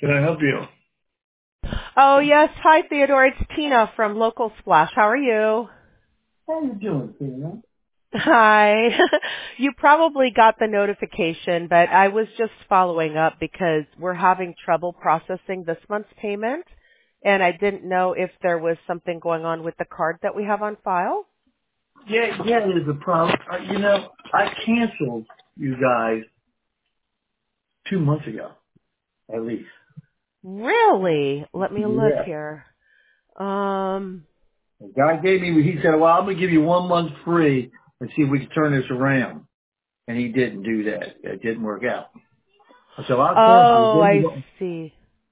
Can I help you? Oh, yes. Hi, Theodore. It's Tina from Local Splash. How are you? How you doing, Tina? Hi. You probably got the notification, but I was just following up because we're having trouble processing this month's payment, and I didn't know if there was something going on with the card that we have on file. Yeah, there's a problem. I canceled you guys 2 months ago, at least. Really? Let me look Yeah. here. The guy he said, well, I'm going to give you 1 month free and see if we can turn this around. And he didn't do that. It didn't work out. So I'll cancel Oh, I it. see.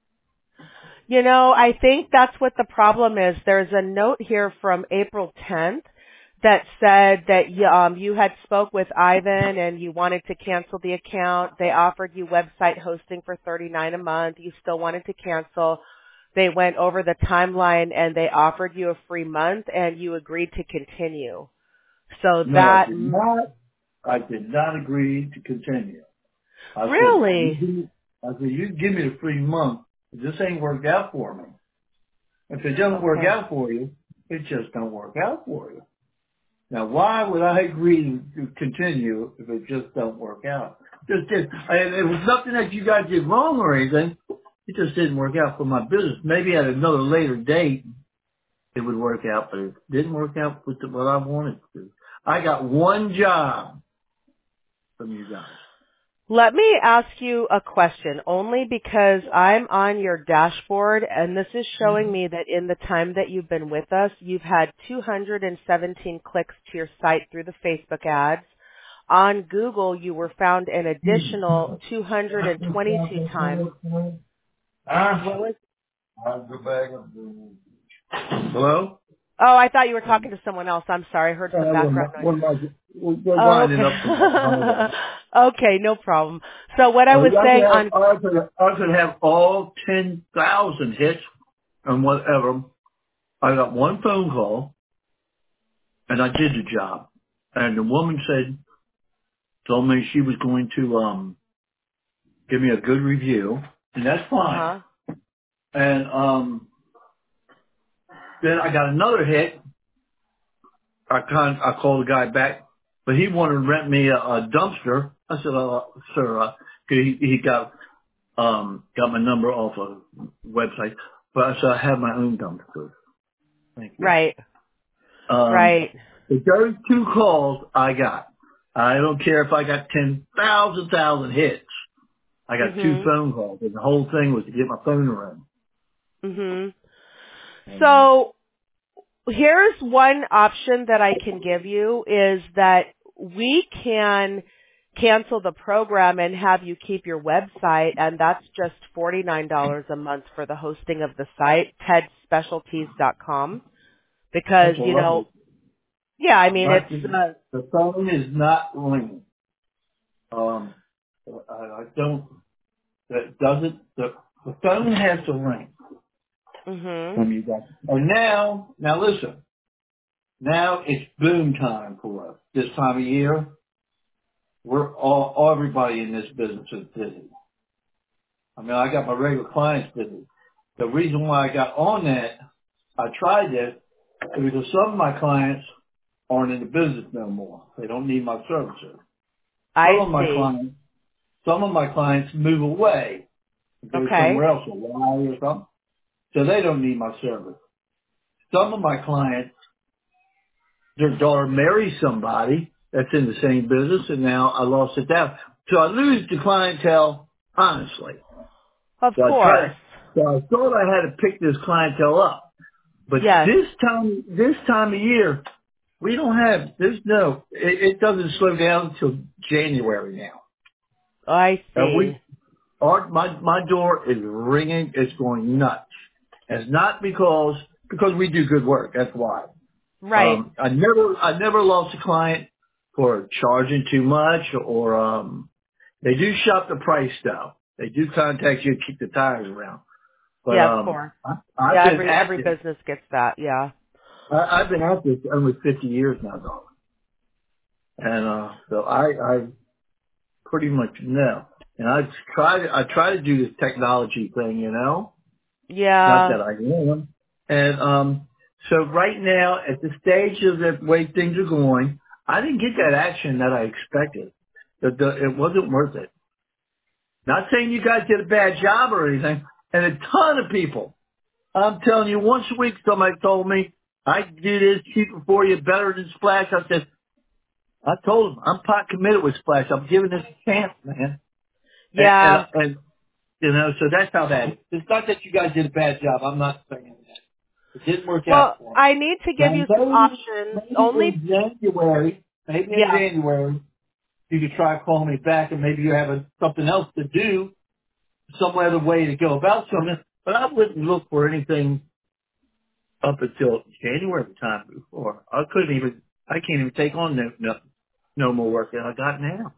I think that's what the problem is. There's a note here from April 10th that said that you had spoke with Ivan and you wanted to cancel the account. They offered you website hosting for $39 a month. You still wanted to cancel. They went over the timeline and they offered you a free month and you agreed to continue. So No, that I did not agree to continue. I said, really? you give me the free month. This ain't worked out for me. If it doesn't work Okay. out for you, it just don't work out for you. Now, why would I agree to continue if it just don't work out? It was nothing that you guys did wrong or anything. It just didn't work out for my business. Maybe at another later date it would work out, but it didn't work out with what I wanted to. I got one job from you guys. Let me ask you a question, only because I'm on your dashboard and this is showing me that in the time that you've been with us, you've had 217 clicks to your site through the Facebook ads. On Google, you were found an additional 222 times. What was? Hello? Oh, I thought you were talking to someone else. I'm sorry. I heard some background noise. We're Oh, winding okay. up tomorrow. Okay, no problem. So what I was saying on, I could have all 10,000 hits and whatever. I got one phone call and I did the job. And the woman told me she was going to, give me a good review, and that's fine. uh-huh. And, then I got another hit. I called the guy back, but he wanted to rent me a dumpster. I said, sir, 'cause he got my number off a website, but I said, I have my own dumpster. Thank you. Right, Um, right. but those two calls I got. I don't care if I got 10,000 hits. I got two Mhm. phone calls, and the whole thing was to get my phone around. Mhm. And So here's one option that I can give you is that we can cancel the program and have you keep your website, and that's just $49 a month for the hosting of the site, tedspecialties.com, because that's all right. yeah, I mean it's The phone is not ringing. I don't. That doesn't. The phone has to ring mhm. when you got. And now listen. Now it's boom time for us. This time of year, everybody in this business is busy. I mean, I got my regular clients busy. The reason why I got on that, I tried this, is because some of my clients aren't in the business no more. They don't need my services. Some I of my see. clients, some of my clients move away, go Okay. somewhere else, Hawaii or something, so they don't need my service. Some of my clients, their daughter marries somebody that's in the same business, and now I lost it down. So I lose the clientele, honestly. Of So course. I thought I had to pick this clientele up. But Yes. this time of year, we don't have, it doesn't slow down until January now. I And see. my door is ringing. It's going nuts. And it's not because we do good work. That's why. Right. I never lost a client for charging too much or, they do shop the price though. They do contact you to keep the tires around. But, Yeah, of course. I've Yeah, been at every this. business gets that. Yeah. I've been at this almost 50 years now, dog. And, so I pretty much know. And I try to do this technology thing, you know. Not Yeah. that I am. And so right now, at the stage of the way things are going, I didn't get that action that I expected. It wasn't worth it. Not saying you guys did a bad job or anything. And a ton of people, I'm telling you, once a week somebody told me, I can do this cheaper for you, better than Splash. I told them, I'm pot committed with Splash. I'm giving this a chance, man. Yeah. And you know, so that's how that is. It's not that you guys did a bad job. I'm not saying that. It didn't work out Well, for me. I need to give Now, you some options. Only, maybe in yeah. January, you could try calling me back and maybe you have something else to do, some other way to go about something. But I wouldn't look for anything up until January time before. I can't even take on no more work than I got now.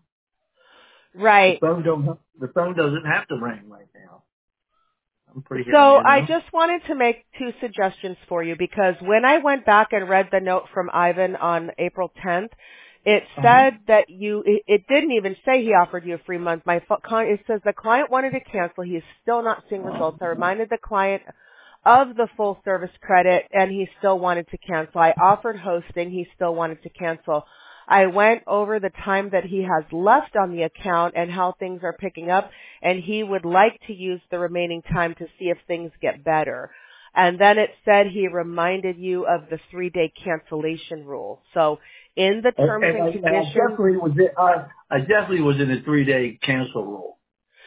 Right. The phone doesn't have to ring right now. I'm pretty, So you I know. just wanted to make two suggestions for you because when I went back and read the note from Ivan on April 10th, it Uh-huh. said that it didn't even say he offered you a free month. It says the client wanted to cancel. He is still not seeing results. I reminded the client of the full service credit and he still wanted to cancel. I offered hosting. He still wanted to cancel. I went over the time that he has left on the account and how things are picking up, and he would like to use the remaining time to see if things get better. And then it said he reminded you of the 3-day cancellation rule. So in the terms and And I conditions, I definitely was in the 3-day cancel rule.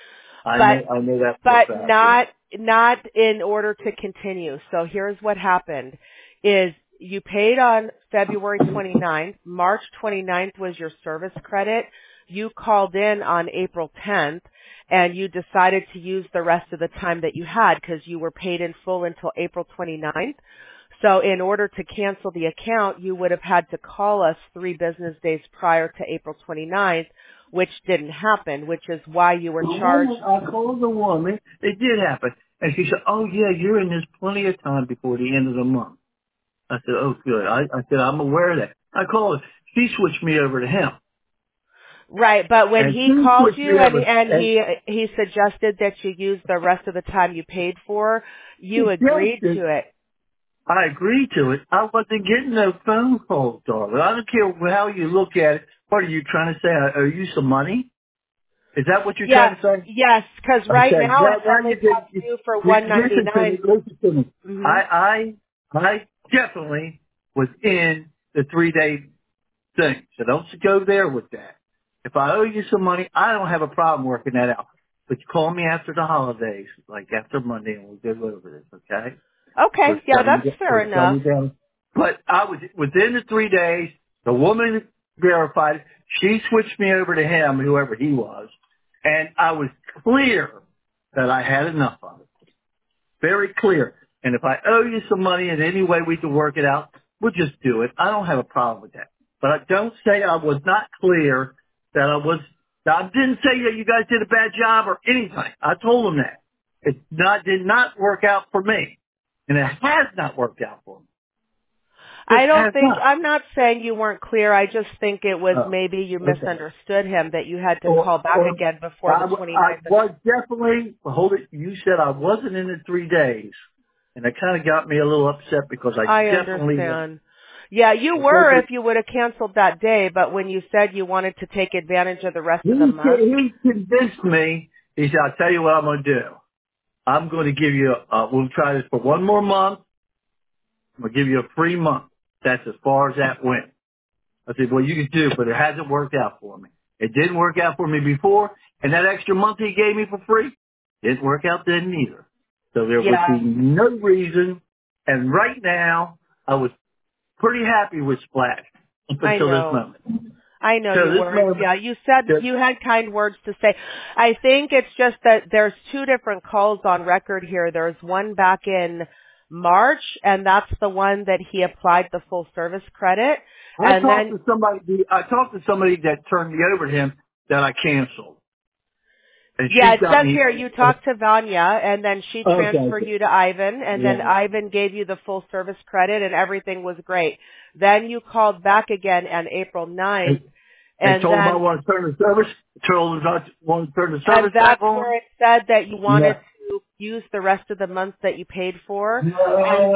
but I know that for a but fact. Yeah. not in order to continue. So here's what happened is you paid on February 29th. March 29th was your service credit. You called in on April 10th and you decided to use the rest of the time that you had because you were paid in full until April 29th. So in order to cancel the account, you would have had to call us 3 business days prior to April 29th, which didn't happen, which is why you were charged. I called the woman. It did happen, and she said, "Oh yeah, you're in this plenty of time before the end of the month." I said, "Oh good." I said, "I'm aware of that." I called her. She switched me over to him, Right, but when and he she called switched me you over, and and he suggested that you use the rest of the time you paid for, you agreed suggested to it. I agreed to it. I wasn't getting no phone calls, darling. I don't care how you look at it. What are you trying to say? I owe you some money? Is that what you're Yeah, trying to say? yes, because right Okay. now it's Now only comes due for listen to me. 199. Listen to me. Mhm. I definitely was in the 3-day thing. So don't go there with that. If I owe you some money, I don't have a problem working that out. But you call me after the holidays, like after Monday, and we'll go over this, okay? Okay, yeah, that's fair For enough. 70 But I was within the 3 days. The woman verified it. She switched me over to him, whoever he was, and I was clear that I had enough of it. Very clear. And if I owe you some money in any way we can work it out, we'll just do it. I don't have a problem with that. But I don't say I was not clear that I was. I didn't say that you guys did a bad job or anything. I told them that. Did not work out for me. And it has not worked out for me. Just I don't has think, not. I'm not saying you weren't clear. I just think it was Oh, maybe you okay. misunderstood him that you had to Or, call back or again before the I 29th. was definitely, hold it, you said I wasn't in the 3 days. And that kind of got me a little upset because I I definitely was. understand. Yeah, you I said were that if you would have canceled that day, but when you said you wanted to take advantage of the rest of the month. he convinced me. He said, I'll tell you what I'm going to do. I'm going to give you, we'll try this for one more month. I'm going to give you a free month. That's as far as that went. I said, well, you can do it, but it hasn't worked out for me. It didn't work out for me before, and that extra month he gave me for free didn't work out then either. So there would be Yeah, no reason. And right now, I was pretty happy with Splash up I until this know. moment. I know So you this were. moment, Yeah, you said that you had kind words to say. I think it's just that there's 2 different calls on record here. There's one back in March, and that's the one that he applied the full service credit. And then, I talked to somebody that turned me over to him that I canceled, and yeah, she it got says me. here you talked to Vanya, and then she Okay, transferred you to Ivan, and then yeah. Ivan gave you the full service credit, and everything was great. Then you called back again on April 9th, And And told them I then, want to turn the service. Told them I want to turn the and service back that's on. where it said that you wanted No. to use the rest of the month that you paid for. And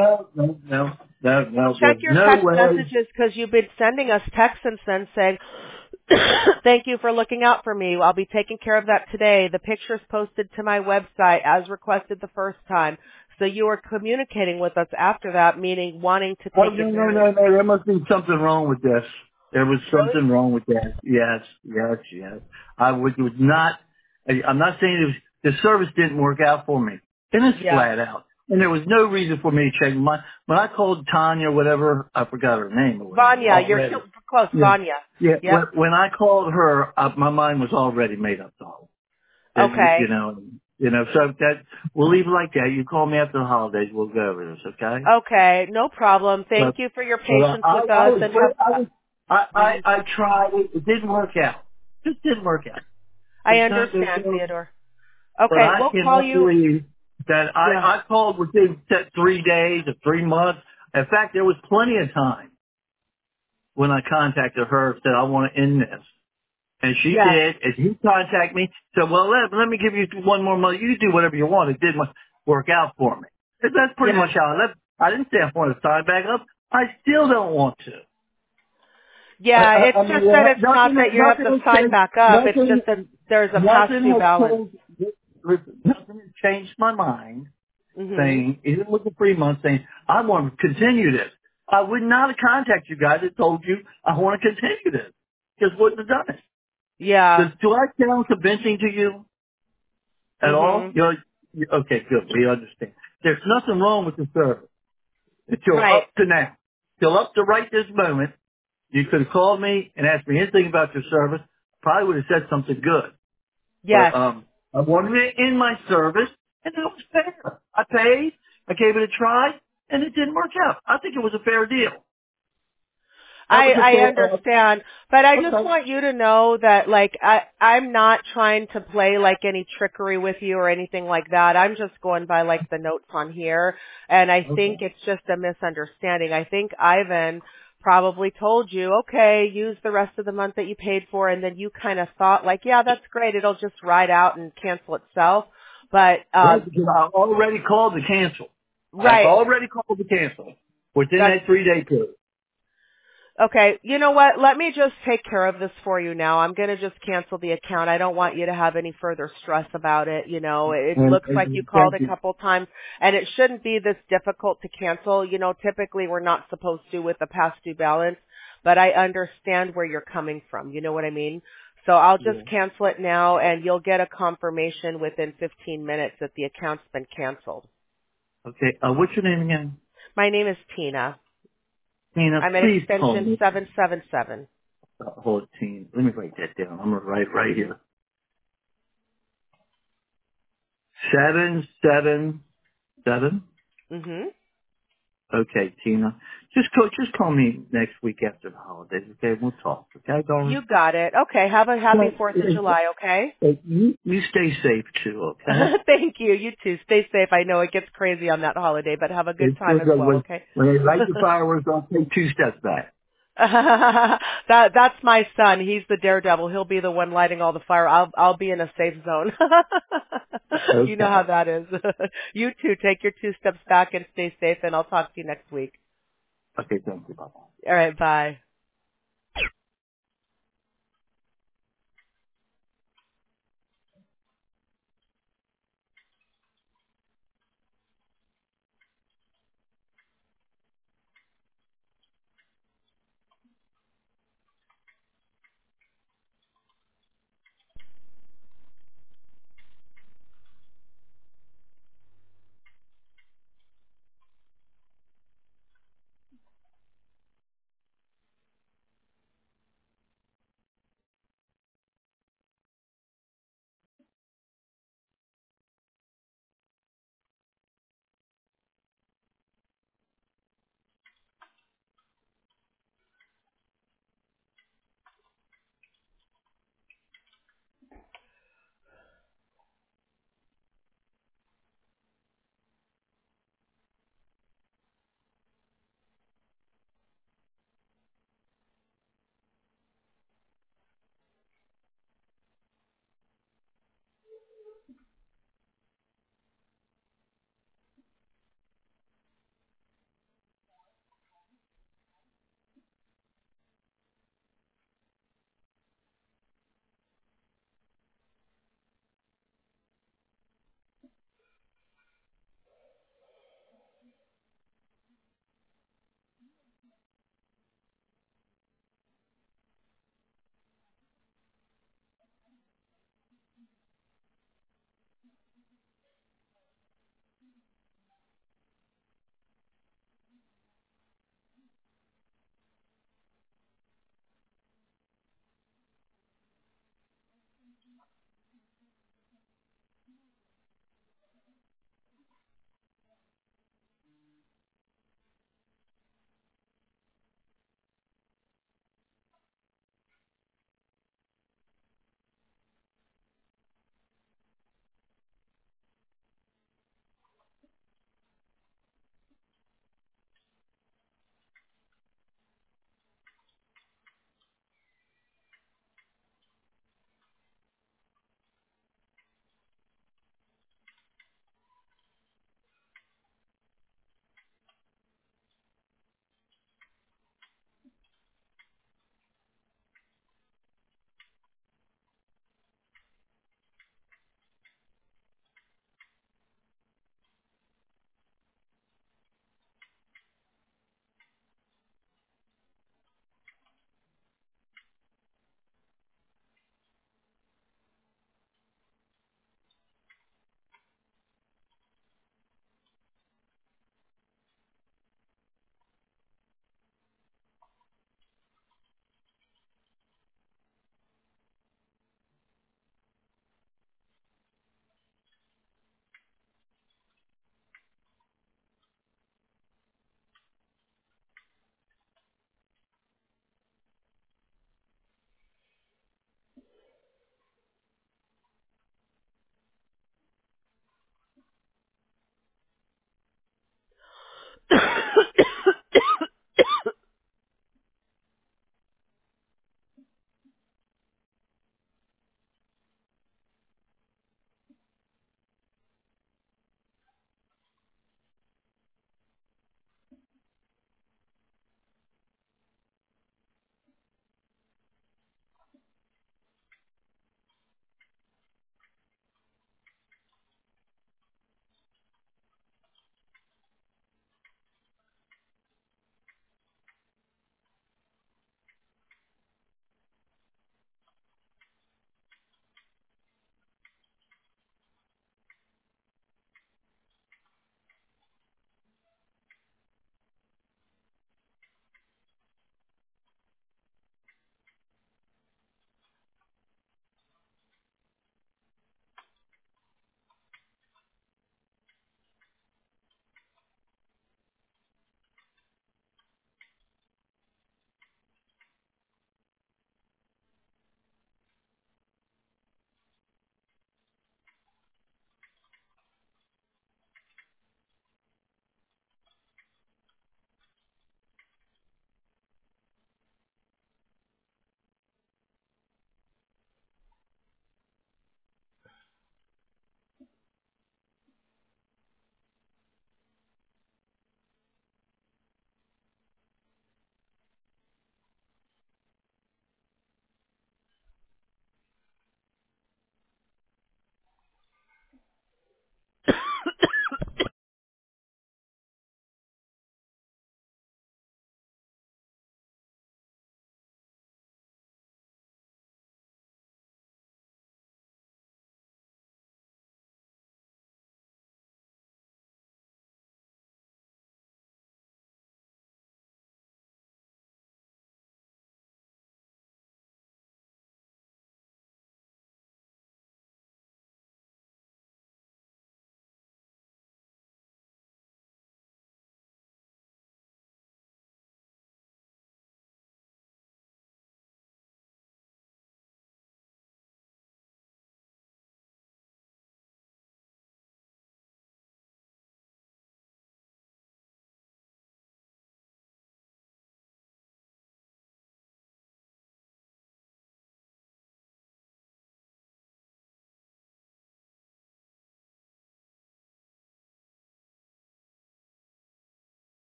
No. check There's your no text way. messages because you've been sending us texts since then saying, thank you for looking out for me. I'll be taking care of that today. The picture's posted to my website as requested the first time. So you were communicating with us after that, meaning wanting to Oh, take no. advantage. There must be something wrong with this. There was Really? something wrong with that. Yes. I would not, I'm not saying it was, the service didn't work out for me. And it's Yeah. flat out. And there was no reason for me to check when I called Tanya, whatever, I forgot her name or whatever Vanya, you're already. close. Yeah. Vanya. Yeah. Yep. When I called her, my mind was already made up to all. That Okay. so that we'll leave it like that. You call me after the holidays, we'll go over this, okay? Okay. No problem. Thank But you for your but patience with us and mhm. I tried it. It didn't work out. Just didn't work out. I understand, Theodore. But Okay, I we'll call cannot you. believe that Yeah. I called within 3 days or 3 months. In fact, there was plenty of time when I contacted her said I want to end this. And she Yes. did, and he contacted me, said, well, let me give you one more month. You do whatever you want. It didn't work out for me. And that's pretty Yes. much how I left. I didn't say I wanted to sign back up. I still don't want to. Yeah, it's I mean, just that it's not that you have nothing to has sign changed. back up. It's just that there's a past Nothing due has balance. changed. Listen, nothing has changed my mind Mhm. saying, even with the 3 months saying, I want to continue this. I would not have contacted you guys and told you I want to continue this. Just wouldn't have done it. Yeah. Do I sound convincing to you at all? Mhm. Okay, good. We understand. There's nothing wrong with the service. Until Right. up to now. Till up to right this moment, you could have called me and asked me anything about your service. Probably would have said something good. But Yes. I wanted it in my service, and that was fair. I paid. I gave it a try, and it didn't work out. I think it was a fair deal. That was a I fair. understand, but I just Okay. want you to know that like I'm not trying to play like any trickery with you or anything like that. I'm just going by like the notes on here, and I Okay. think it's just a misunderstanding. I think Ivan probably told you, okay, use the rest of the month that you paid for, and then you kind of thought like, yeah, that's great. It'll just ride out and cancel itself. But Right, because I already called to cancel. I've right, already called to cancel within that's that 3-day period. okay, you know what? Let me just take care of this for you now. I'm going to just cancel the account. I don't want you to have any further stress about it. You know, it looks like you And called thank a you. couple times and it shouldn't be this difficult to cancel. You know, typically we're not supposed to with a past due balance, but I understand where you're coming from. You know what I mean? So I'll Yeah. just cancel it now and you'll get a confirmation within 15 minutes that the account's been canceled. Okay. What's your name again? My name is Tina. Tina, I'm at please call extension me. 777. Hold it, Tina. Let me write that down. I'm going to write right here. 777. Mhm. Okay, Tina. Just call me next week after the holidays, okay? We'll talk, okay, darling? You got it. Okay. Have a happy But, 4th of July, okay? you stay safe too, okay? Thank you. You too. Stay safe. I know it gets crazy on that holiday, but have a good It's time just as that well, okay? when they light the fireworks, I'll take 2 steps back. That's my son. He's the daredevil. He'll be the one lighting all the fire. I'll be in a safe zone. You know how Okay. that is. You too. Take your 2 steps back and stay safe and I'll talk to you next week. Okay, thank you. Bye-bye. All right, bye.